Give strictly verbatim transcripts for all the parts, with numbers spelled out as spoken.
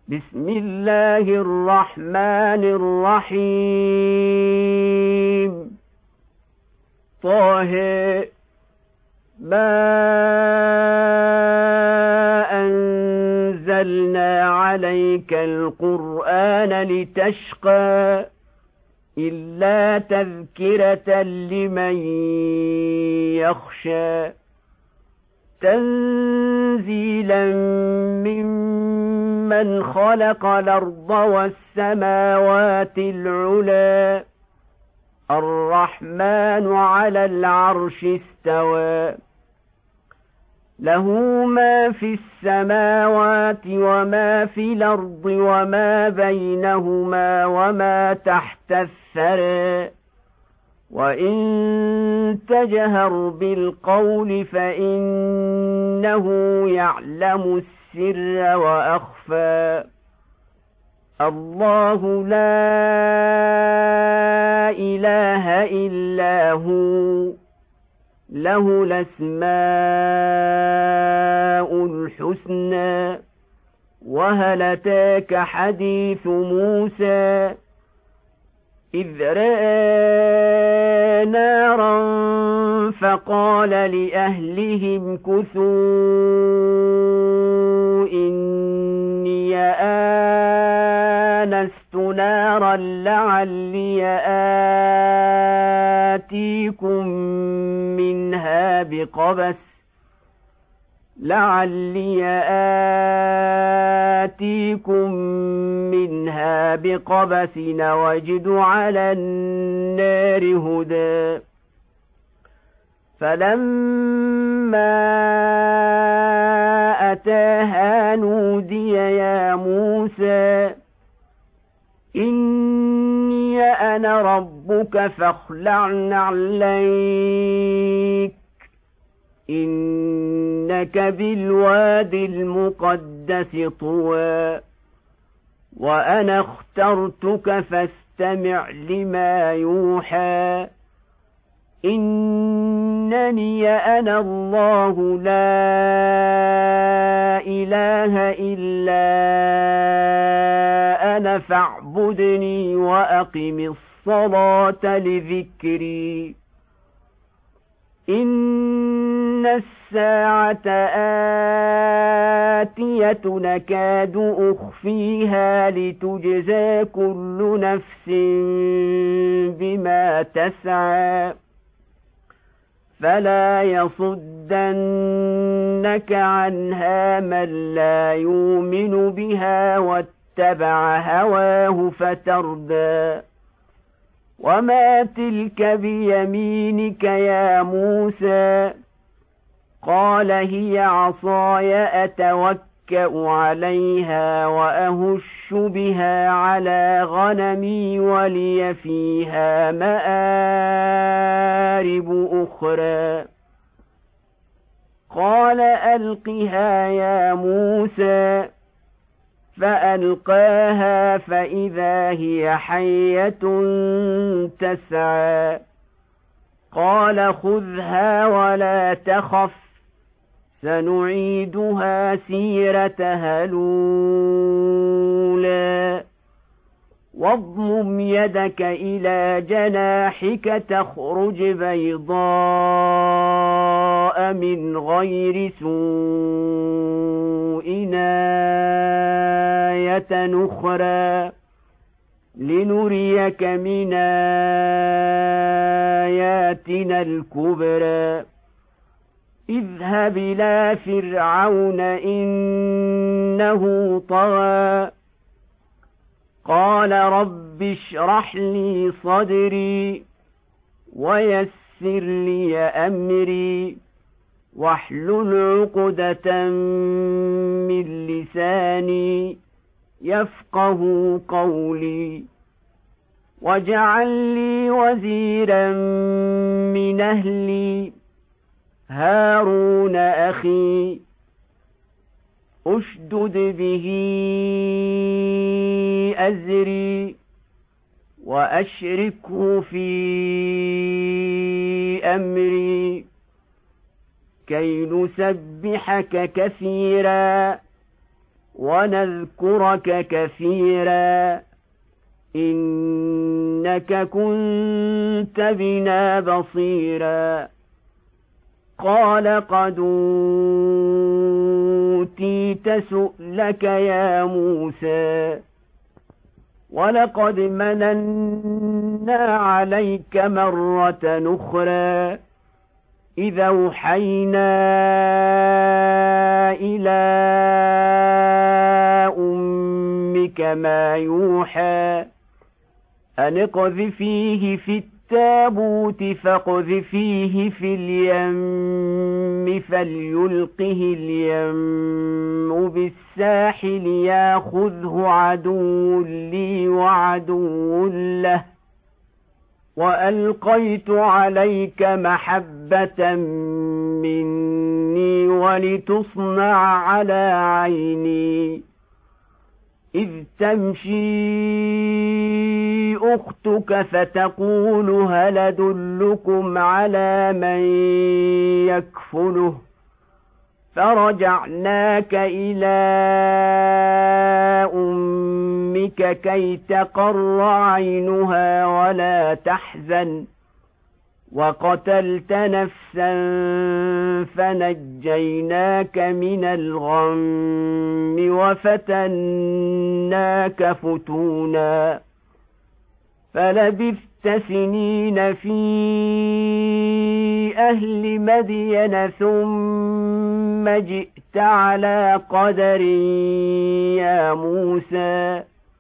بسم الله الرحمن الرحيم. طه. ما أنزلنا عليك القرآن لتشقى إلا تذكرة لمن يخشى تنزيلا ممن خلق الأرض والسماوات العلى الرحمن على العرش استوى له ما في السماوات وما في الأرض وما بينهما وما تحت الثرى وإن تجهر بالقول فإنه يعلم السر وأخفى الله لا إله إلا هو له الأسماء الحسنى وهل أتاك حديث موسى إذ رأى نارا فقال لأهلهم كثوا إني آنست نارا لعلي آتيكم منها بقبس لعلي آتيكم منها بقبس وجد على النار هدى فلما أتاها نودي يا موسى إني أنا ربك فاخلع نعليك إنك بالواد المقدس طوى وأنا اخترتك فاستمع لما يوحى إنني أنا الله لا إله إلا أنا فاعبدني وأقم الصلاة لذكري إن الساعة آتية نكاد أخفيها لتجزى كل نفس بما تسعى فلا يصدنك عنها من لا يؤمن بها واتبع هواه فتردى وما تلك بيمينك يا موسى قال هي عصاي أتوكأ عليها وأهش بها على غنمي ولي فيها مآرب أخرى قال ألقها يا موسى فألقاها فإذا هي حية تسعى قال خذها ولا تخف سنعيدها سيرتها الأولى واضمم يدك إلى جناحك تخرج بيضاء من غير سوء آية أخرى لنريك من آياتنا الكبرى اذهب إلى فرعون إنه طغى قال رب اشرح لي صدري ويسر لي أمري واحلل عقدة من لساني يفقه قولي واجعل لي وزيرا من أهلي هارون أخي أشدد به أزري وأشركه في أمري كي نسبحك كثيرا ونذكرك كثيرا إنك كنت بنا بصيرا قال قد أوتيت سؤلك يا موسى ولقد مننا عليك مرة أخرى إذا أوحينا إلى أمك ما يوحى أن اقذفيه في التابوت فاقذفيه في اليم فليلقه اليم بالساحل ياخذه عدو لي وعدو له وألقيت عليك محبة مني ولتصنع على عيني إذ تمشي أختك فتقول هل أدلكم على من يكفله فرجعناك إلى أمك كي تقر عينها ولا تحزن وقتلت نفسا فنجيناك من الغم وفتناك فتونا فلبثت سنين في أهل مدين ثم جئت على قدر يا موسى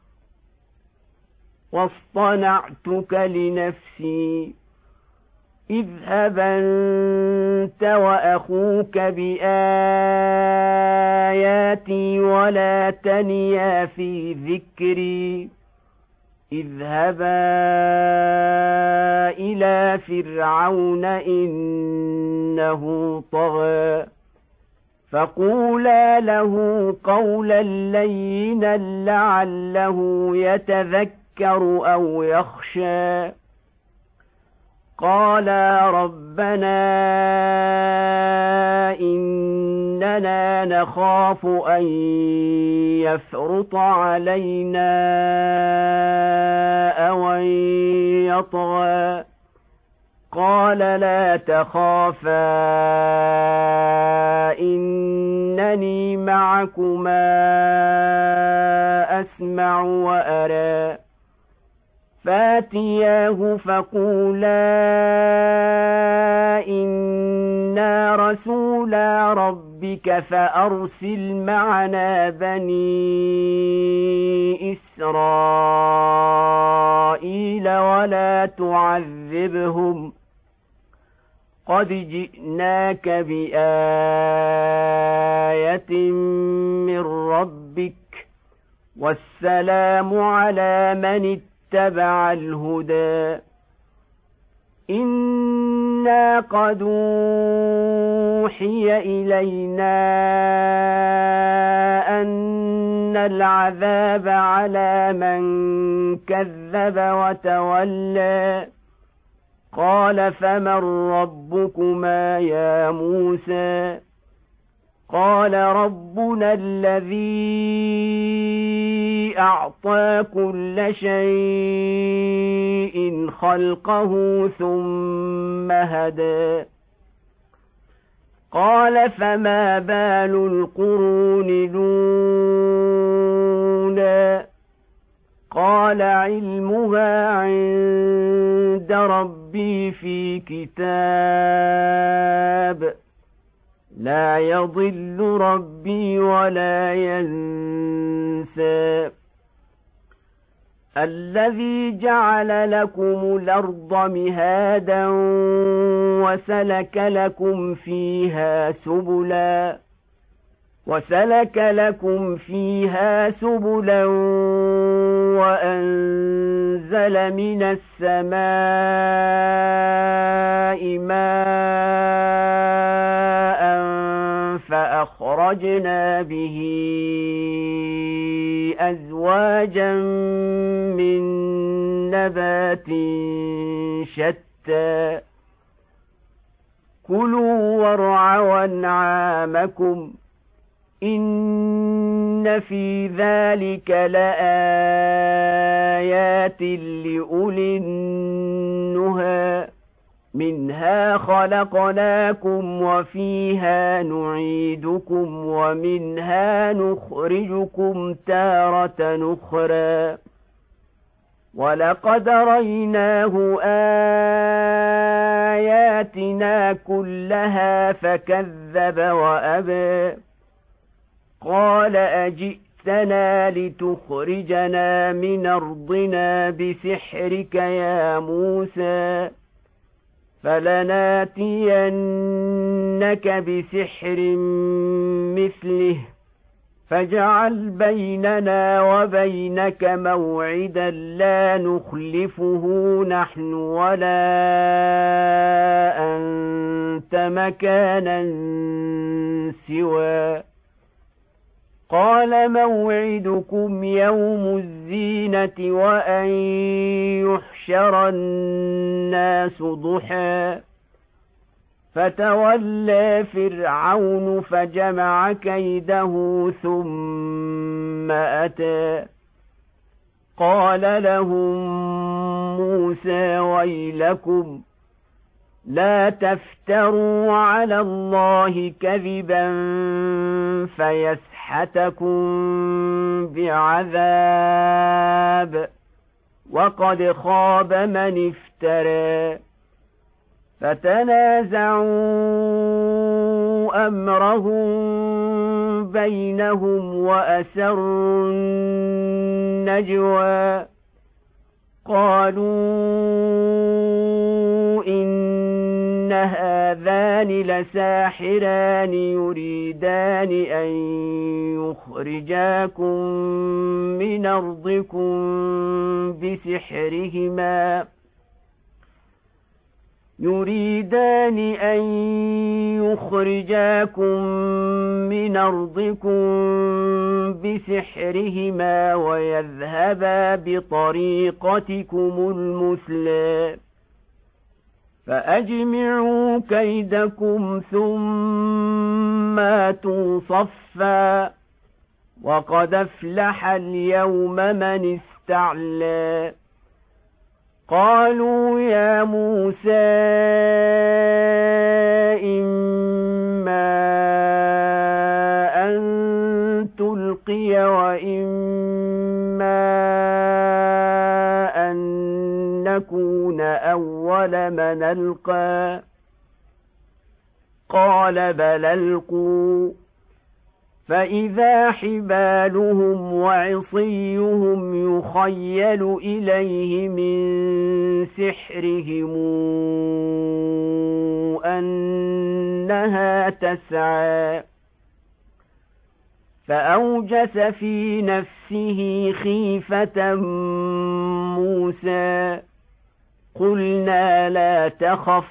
واصطنعتك لنفسي اذهب أنت وأخوك بآياتي ولا تنيا في ذكري اذهبا إلى فرعون إنه طغى فقولا له قولا لينا لعله يتذكر أو يخشى قالا ربنا إننا نخاف أن يفرط علينا أو أن يطغى قال لا تخافا إنني معكما أسمع وأرى فاتياه فقولا إنا رسولا ربك فأرسل معنا بني إسرائيل ولا تعذبهم قد جئناك بآية من ربك والسلام على من اتبع الهدى إنا قد أوحي إلينا أن العذاب على من كذب وتولى قال فمن ربكما يا موسى قال ربنا الذي أعطى كل شيء خلقه ثم هدى قال فما بال القرون الأولى قال علمها عند ربي في كتاب لا يضل ربي ولا ينسى الذي جعل لكم الأرض مهادا وسلك لكم فيها سبلا وسلك لكم فيها سبلا وأنزل من السماء ماء فأخرجنا به أزواجا من نبات شتى كلوا وارعوا أنعامكم إن في ذلك لآيات لأولي النهى منها خلقناكم وفيها نعيدكم ومنها نخرجكم تارة أخرى ولقد رَأَيْنَاهُ آياتنا كلها فكذب وأبى قال أجئتنا لتخرجنا من أرضنا بسحرك يا موسى فلناتينك بسحر مثله فاجعل بيننا وبينك موعدا لا نخلفه نحن ولا أنت مكانا سوى قال موعدكم يوم الزينة وأن يحشر الناس ضحى فتولى فرعون فجمع كيده ثم أتى قال لهم موسى ويلكم لا تفتروا على الله كذبا فيسحتكم بعذاب وقد خاب من افترى فتنازعوا أمرهم بينهم وأسروا النجوى قالوا إن هذان لساحران يريدان أن يخرجاكم من أرضكم بسحرهما يريدان أن يخرجاكم من أرضكم بسحرهما ويذهبا بطريقتكم المثلى فأجمعوا كيدكم ثم أتوا صفا وقد أفلح اليوم من استعلى قالوا يا موسى إما أن تلقي وإما أن نكون أول من ألقى قال بل ألقوا فإذا حبالهم وعصيهم يخيل إليه من سحرهم أنها تسعى فأوجس في نفسه خيفة موسى قلنا لا تخف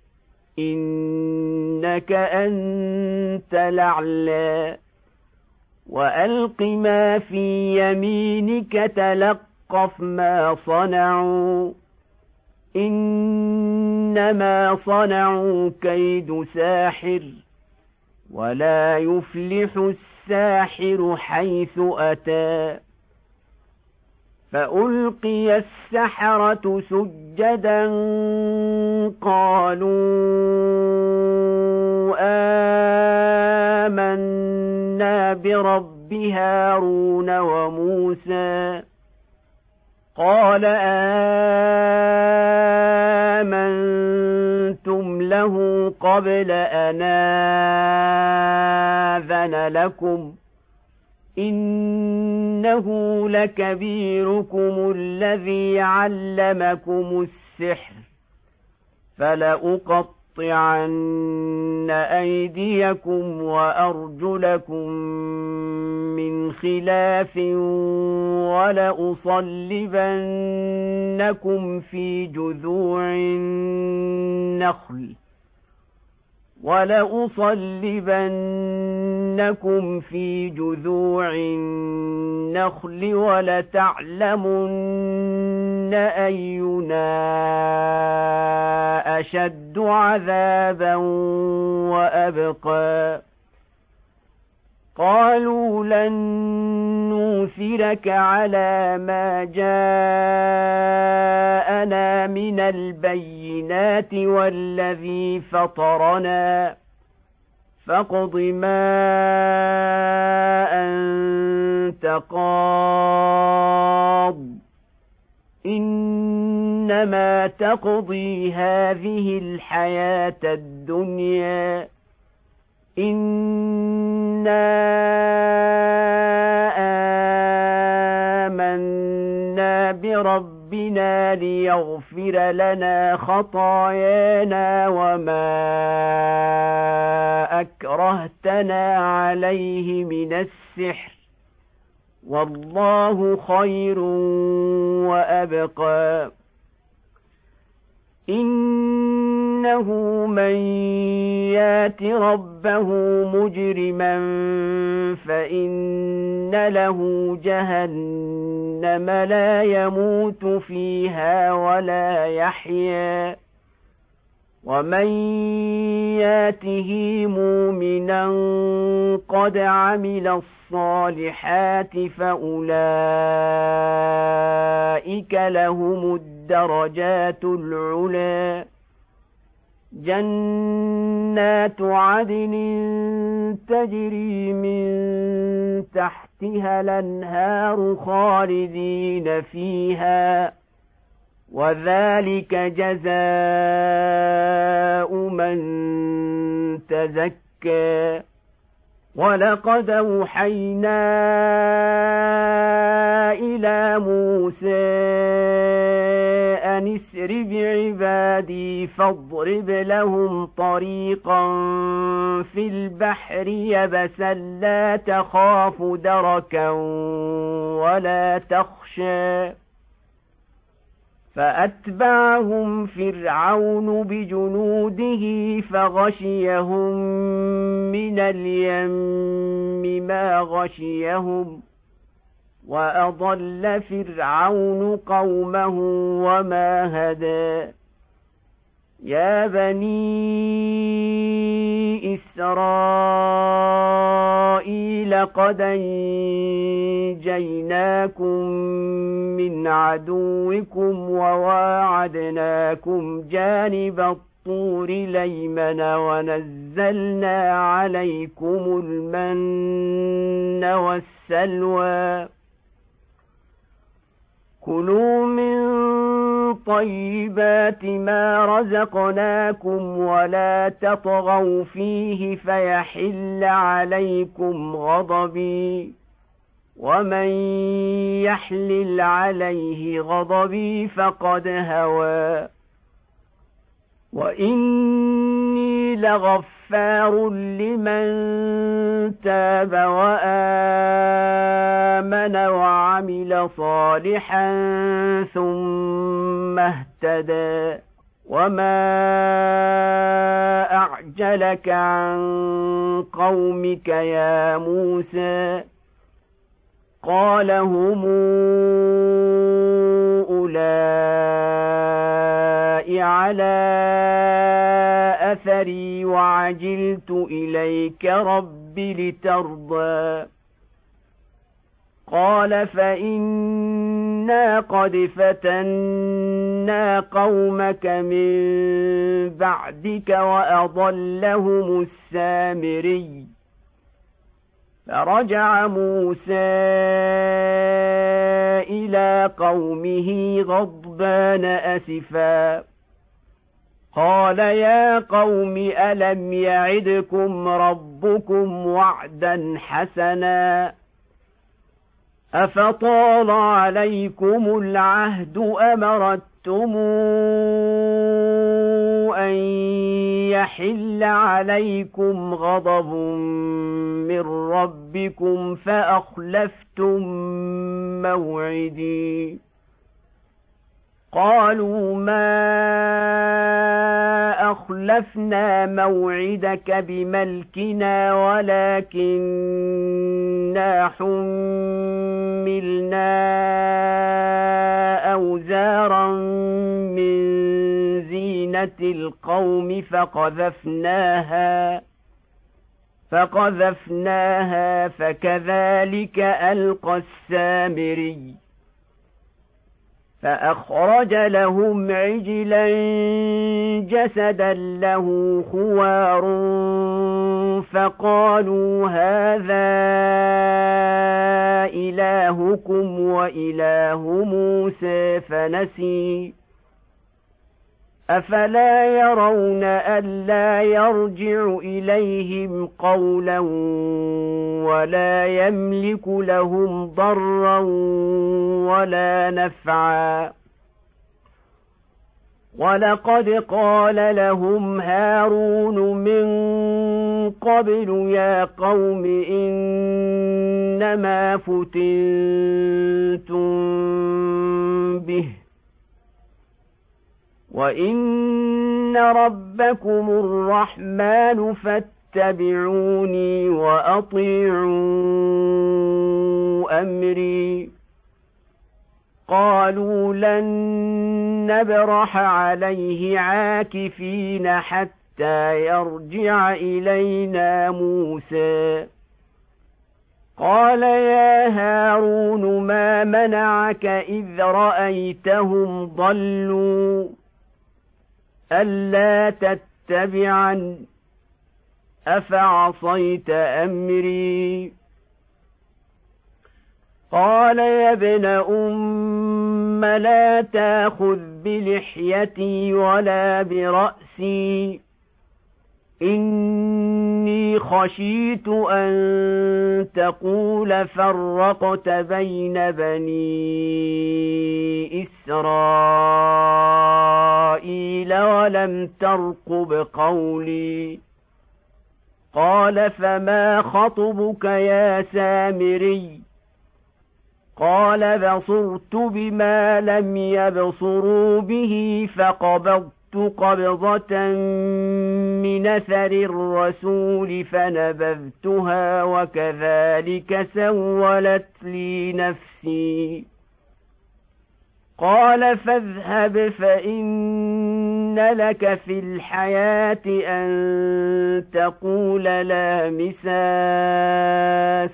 إنك أنت الأعلى وألق ما في يمينك تلقف ما صنعوا إنما صنعوا كيد ساحر ولا يفلح الساحر حيث أتى فألقي السحرة سجدا قالوا آمنا برب هارون وموسى قال آمنتم له قبل أن آذن لكم إنه لكبيركم الذي علمكم السحر فلأقطعن أيديكم وأرجلكم من خلاف ولأصلبنكم في جذوع النخل ولأصلبنكم في جذوع النخل ولتعلمن أينا أشد عذابا وأبقى قالوا لن نؤثرك على ما جاءنا من البينات والذي فطرنا فاقض ما أنت قاض إنما تقضي هذه الحياة الدنيا إنا آمنا بربنا ليغفر لنا خطايانا وما أكرهتنا عليه من السحر والله خير وأبقى إنه من يات ربه مجرما فإن له جهنم لا يموت فيها ولا يحيا ومن ياته مؤمنا قد عمل الصالحات فأولئك لهم الدرجات العلى جنات عدن تجري من تحتها الأنهار خالدين فيها وذلك جزاء من تزكى ولقد أوحينا إلى موسى أن اسر بعبادي فاضرب لهم طريقا في البحر يبسا لا تخاف دركا ولا تخشى فأتبعهم فرعون بجنوده فغشيهم من اليم ما غشيهم وأضل فرعون قومه وما هدى يا بني إسرائيل قد أنجيناكم من عدوكم وواعدناكم جانب الطور الأيمن ونزلنا عليكم المن والسلوى كلوا من طيبات ما رزقناكم ولا تطغوا فيه فيحل عليكم غضبي ومن يحلل عليه غضبي فقد هوى وإني لغفار لمن تاب وآمن وعمل صالحا ثم اهتدى وما أعجلك عن قومك يا موسى قال هم أولئك على أثري وعجلت إليك رب لترضى قال فإنا قد فتنا قومك من بعدك وأضلهم السامري فرجع موسى إلى قومه غضبان أسفا قال يا قوم ألم يعدكم ربكم وعدا حسنا أفطال عليكم العهد أم أردتم أن يحل عليكم غضب من ربكم فأخلفتم موعدي قالوا ما أخلفنا موعدك بملكنا ولكننا حملنا أوزارا من زينة القوم فقذفناها فقذفناها فكذلك ألقى السامري فأخرج لهم عجلا جسدا له خوار فقالوا هذا إلهكم وإله موسى فنسي أفلا يرون ألا يرجع إليهم قولا ولا يملك لهم ضرا ولا نفعا ولقد قال لهم هارون من قبل يا قوم إنما فتنتم به وإن ربكم الرحمن فاتبعوني وأطيعوا أمري قالوا لن نبرح عليه عاكفين حتى يرجع إلينا موسى قال يا هارون ما منعك إذ رأيتهم ضلوا ألا تتبعن أفعصيت أمري قال يا ابن أم لا تأخذ بلحيتي ولا برأسي إني خشيت أن تقول فرقت بين بني إسرائيل ولم ترقب قولي قال فما خطبك يا سامري قال بصرت بما لم يبصروا به فقبضت قبضة من أثر الرسول فنبذتها وكذلك سولت لي نفسي قال فاذهب فإن لك في الحياة أن تقول لا مساس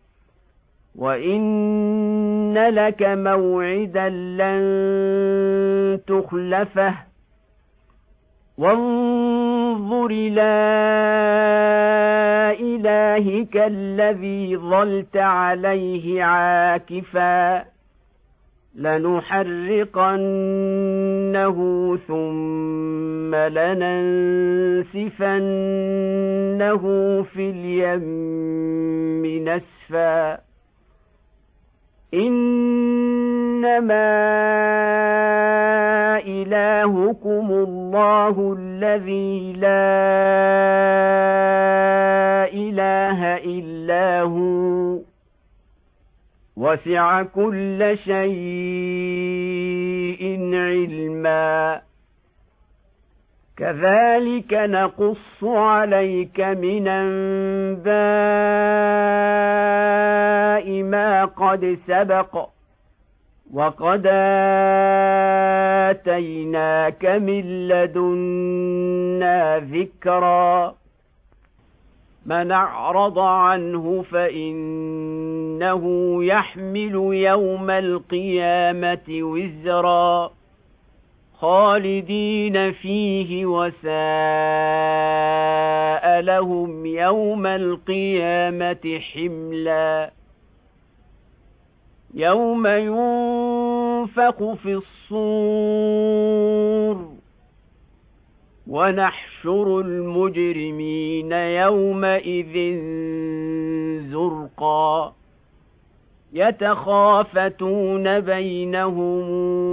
وإن لك موعدا لن تخلفه وانظر إلى إلهك الذي ظلت عليه عاكفا لنحرقنه ثم لننسفنه في اليم نسفا إنما إلهكم الله الذي لا إله إلا هو وسع كل شيء علما كذلك نقص عليك من أنباء ما قد سبق وقد آتيناك من لدنا ذكرا من أعرض عنه فإنه يحمل يوم القيامة وزرا خالدين فيه وساء لهم يوم القيامة حملا يوم ينفخ في الصور ونحشر المجرمين يومئذ زرقا يتخافتون بينهم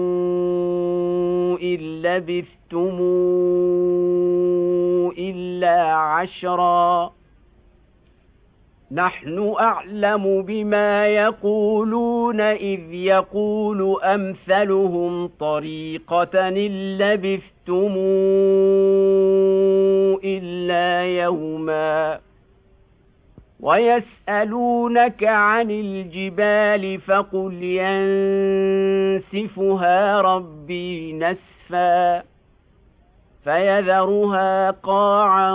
إن لبثتم إلا عشرا نحن أعلم بما يقولون إذ يقول أمثلهم طريقة إن لبثتم إلا يوما ويسألونك عن الجبال فقل ينسفها ربي نسفا فيذرها قاعا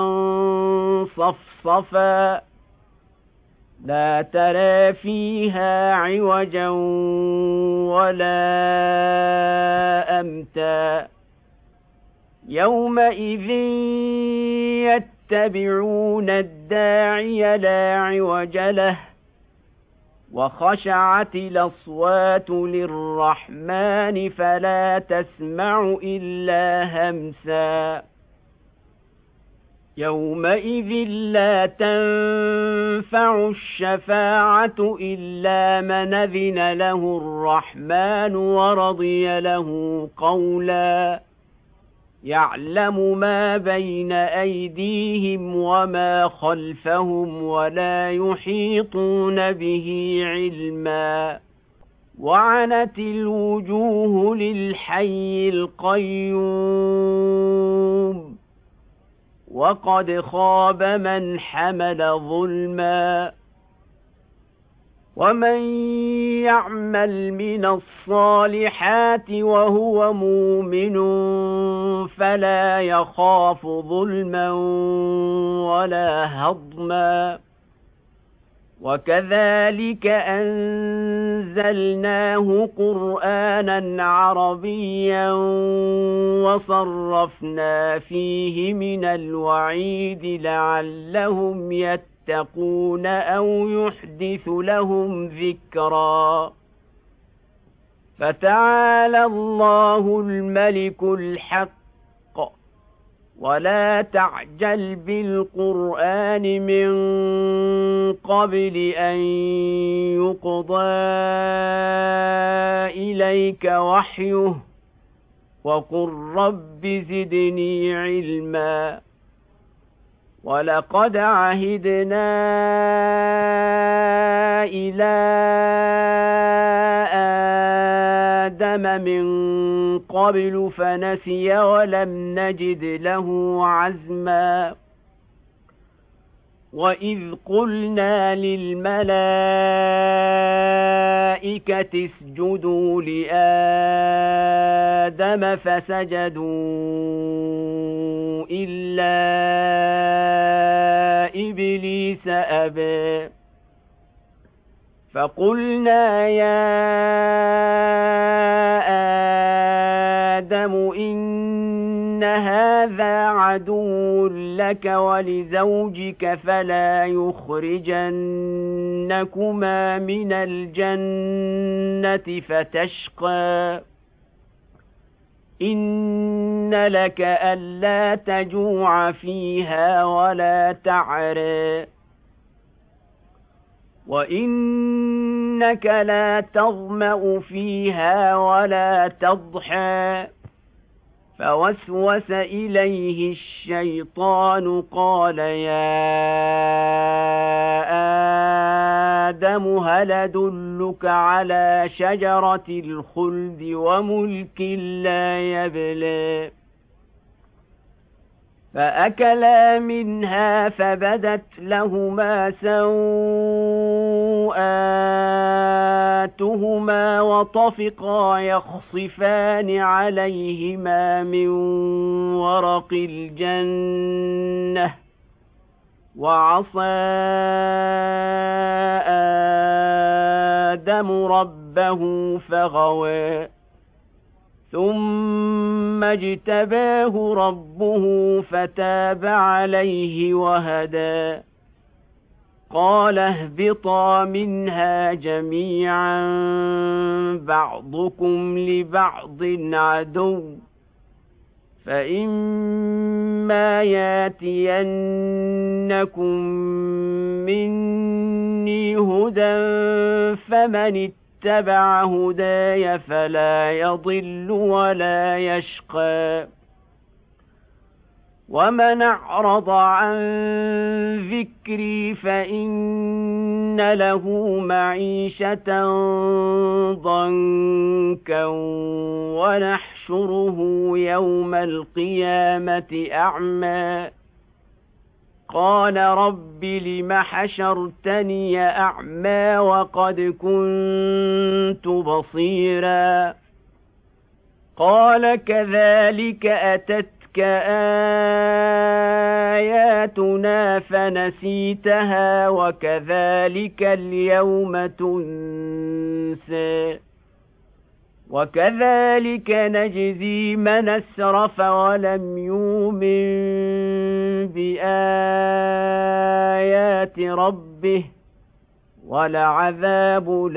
صفصفا لا ترى فيها عوجا ولا أمتا يومئذ يتبعون الداعي لا عوج له وخشعت الأصوات للرحمن فلا تسمع إلا همسا يومئذ لا تنفع الشفاعة إلا من أذن له الرحمن ورضي له قولا يعلم ما بين أيديهم وما خلفهم ولا يحيطون به علما وعنت الوجوه للحي القيوم وقد خاب من حمل ظلما ومن يعمل من الصالحات وهو مؤمن فلا يخاف ظلما ولا هضما وكذلك أنزلناه قرآنا عربيا وصرفنا فيه من الوعيد لعلهم يتقون أو يحدث لهم ذكرا فتعالى الله الملك الحق ولا تعجل بالقرآن من قبل أن يقضى إليك وحيه وقل رب زدني علما ولقد عهدنا إلى آدم من قبل فنسي ولم نجد له عزما وإذ قلنا للملائكة اسجدوا لآدم فسجدوا إلا إبليس أبى فقلنا يا آدم إن هذا عدو لك ولزوجك فلا يخرجنكما من الجنة فتشقى إن لك ألا تجوع فيها ولا تعرى وإنك لا تظمأ فيها ولا تضحى فوسوس إليه الشيطان قال يا آدم هل أدلك على شجرة الخلد وملك لا يبلى فأكلا منها فبدت لهما سوآتهما وطفقا يخصفان عليهما من ورق الجنة وعصى آدم ربه فغوى ثم اجتباه ربه فتاب عليه وهدى قال اهبطا منها جميعا بعضكم لبعض عدو فإما ياتينكم مني هدى فمن اتبع هداي فلا يضل ولا يشقى ومن أعرض عن ذكري فإن له معيشة ضنكا ونحشره يوم القيامة أعمى قال رب لم حشرتني أعمى وقد كنت بصيرا قال كذلك أتتك جاءتك آياتنا فنسيتها وكذلك اليوم تنسى وكذلك نجزي من أسرف ولم يؤمن بآيات ربه ولعذاب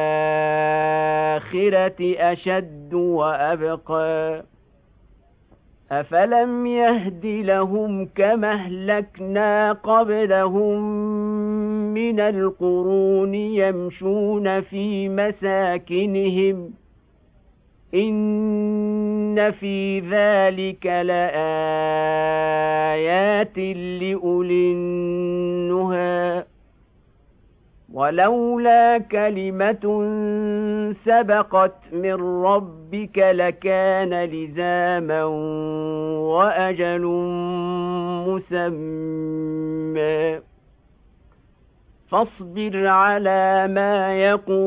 الآخرة أشد وأبقى أفلم يهد لهم كما أهلكنا قبلهم من القرون يمشون في مساكنهم إن في ذلك لآيات لأولي النهى ولولا كلمة سبقت من ربك لكان لزاما وأجل مسمى فاصبر على ما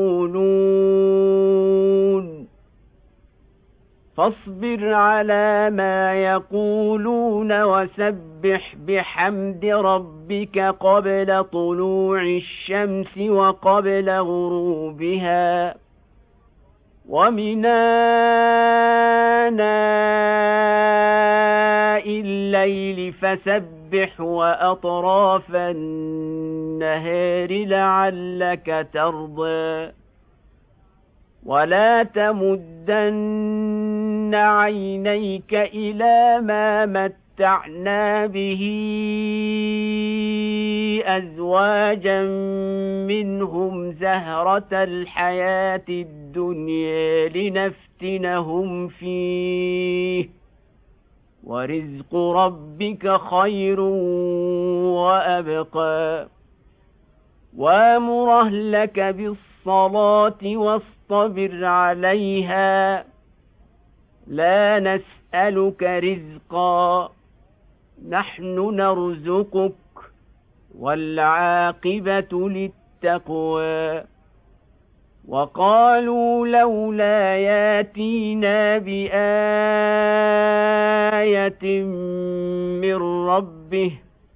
يقولون فاصبر على ما يقولون وسبح بحمد ربك قبل طلوع الشمس وقبل غروبها ومن آناء الليل فسبح وأطراف النهار لعلك ترضى ولا تمدن عينيك إلى ما متعنا به أزواجا منهم زهرة الحياة الدنيا لنفتنهم فيه ورزق ربك خير وأبقى وامر أهلك بالصلاة واصطبر عليها لا نسألك رزقا نحن نرزقك والعاقبة للتقوى وقالوا لولا ياتينا بآية من ربه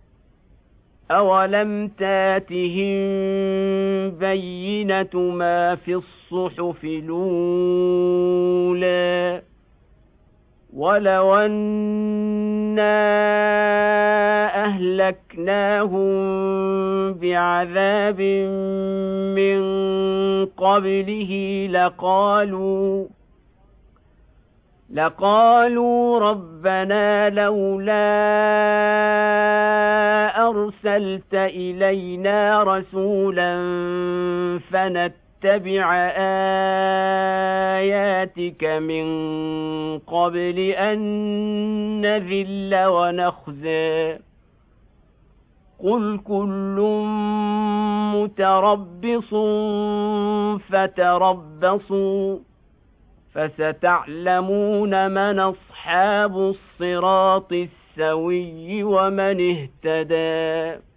أولم تاتهم بينة ما في الصحف الأولى ولو أنا أهلكناهم بعذاب من قبله لقالوا لقالوا ربنا لولا أرسلت إلينا رسولا فنتبع آياتك من قبل أن نذل ونخزى قل كل متربص فتربصوا فستعلمون من أصحاب الصراط السوي ومن اهتدى